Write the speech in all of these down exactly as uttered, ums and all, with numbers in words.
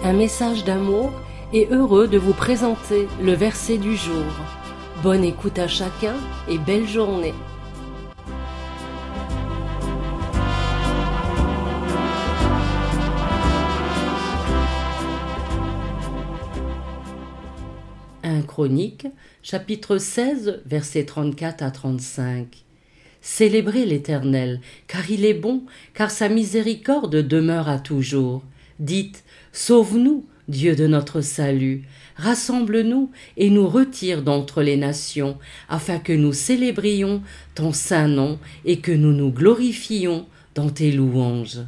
un message d'amour et heureux de vous présenter le verset du jour. Bonne écoute à chacun et belle journée. un Chroniques, chapitre seize, versets trente-quatre à trente-cinq. Célébrez l'Éternel, car il est bon, car sa miséricorde demeure à toujours. Dites, sauve-nous, Dieu de notre salut, rassemble-nous et nous retire d'entre les nations, afin que nous célébrions ton saint nom et que nous nous glorifions dans tes louanges.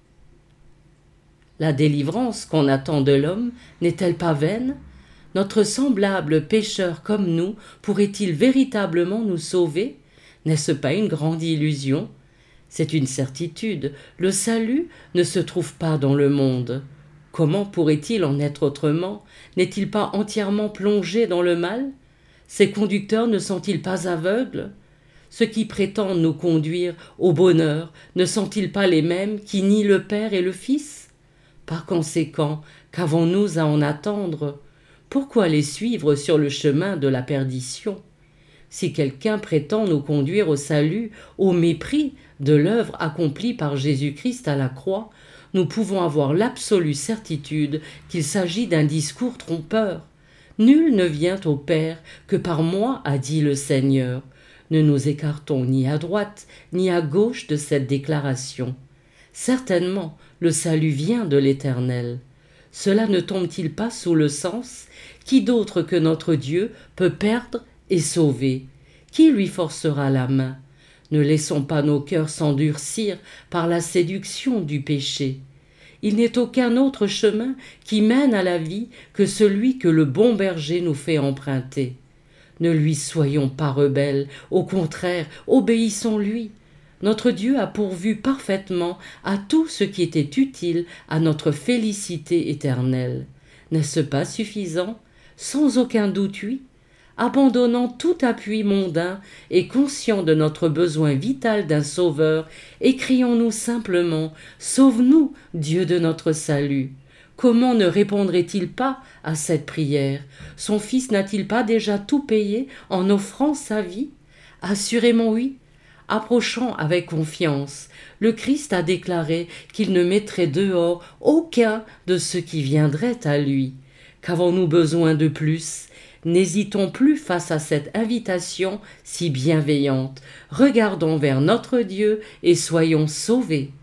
La délivrance qu'on attend de l'homme n'est-elle pas vaine ? Notre semblable pécheur comme nous pourrait-il véritablement nous sauver ? N'est-ce pas une grande illusion ? C'est une certitude, le salut ne se trouve pas dans le monde. Comment pourrait-il en être autrement ? N'est-il pas entièrement plongé dans le mal ? Ses conducteurs ne sont-ils pas aveugles ? Ceux qui prétendent nous conduire au bonheur ne sont-ils pas les mêmes qui nient le Père et le Fils ? Par conséquent, qu'avons-nous à en attendre ? Pourquoi les suivre sur le chemin de la perdition ? Si quelqu'un prétend nous conduire au salut au mépris de l'œuvre accomplie par Jésus-Christ à la croix, nous pouvons avoir l'absolue certitude qu'il s'agit d'un discours trompeur. Nul ne vient au Père que par moi, a dit le Seigneur. Ne nous écartons ni à droite ni à gauche de cette déclaration. Certainement, le salut vient de l'Éternel. Cela ne tombe-t-il pas sous le sens ? Qui d'autre que notre Dieu peut perdre et sauver ? Qui lui forcera la main ? Ne laissons pas nos cœurs s'endurcir par la séduction du péché. Il n'est aucun autre chemin qui mène à la vie que celui que le bon berger nous fait emprunter. Ne lui soyons pas rebelles, au contraire, obéissons-lui. Notre Dieu a pourvu parfaitement à tout ce qui était utile à notre félicité éternelle. N'est-ce pas suffisant ? Sans aucun doute, oui. Abandonnant tout appui mondain et conscient de notre besoin vital d'un sauveur, écrions-nous simplement « Sauve-nous, Dieu de notre salut ». Comment ne répondrait-il pas à cette prière ? Son Fils n'a-t-il pas déjà tout payé en offrant sa vie ? Assurément oui. Approchant avec confiance, le Christ a déclaré qu'il ne mettrait dehors aucun de ceux qui viendraient à lui. Qu'avons-nous besoin de plus ? N'hésitons plus face à cette invitation si bienveillante. Regardons vers notre Dieu et soyons sauvés.